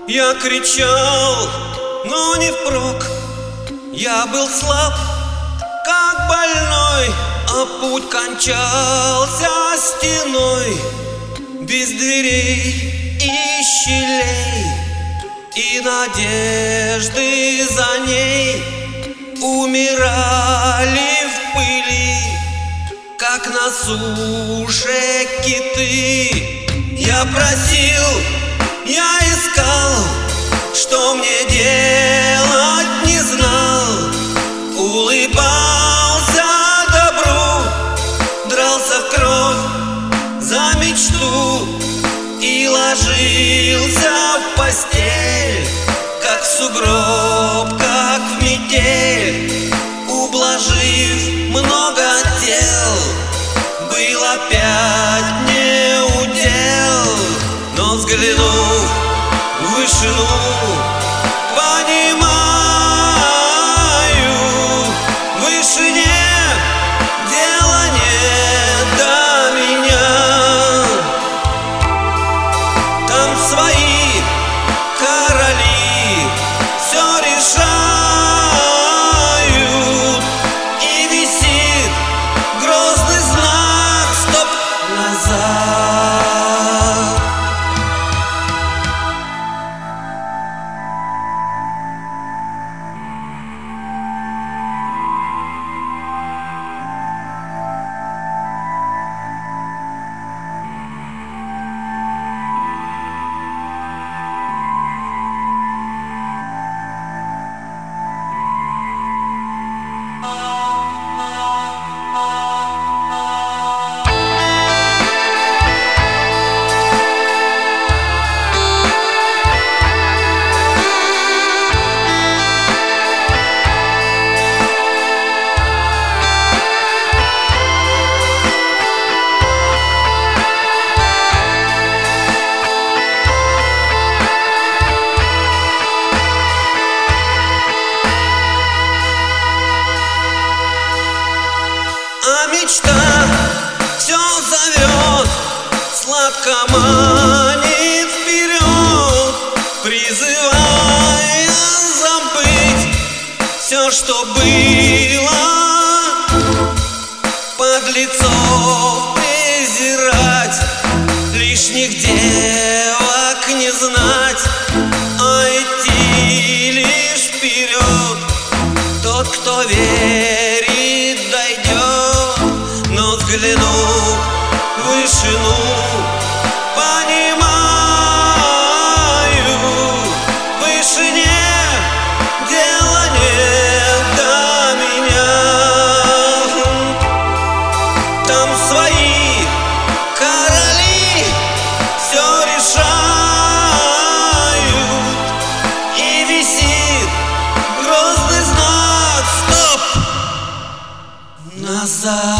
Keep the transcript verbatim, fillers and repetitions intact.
Я кричал, но не впрок. Я был слаб, как больной, а путь кончался стеной, без дверей и щелей, и надежды за ней умирали в пыли, как на суше киты. Я просил, я искал, что мне делать не знал. Улыбался добру, дрался в кровь за мечту и ложился в постель, как в сугроб, как в метель. Ублажив много тел, был опять не удел. Но взглянув в вышину, понимаю, в вышине дела нет до меня. Там свои короли все решают, и висит грозный знак «Стоп!» назад. А мечта все зовет, сладко манит вперед, призывая забыть все, что было, подлецов презирать, лишних девок не знать, а идти лишь вперед. Тот, кто верит, дойдет. Но взглянув в вышину, понимаю, в вышине дела нет до меня. Там свои короли все решают, и висит грозный знак «Стоп!» назад.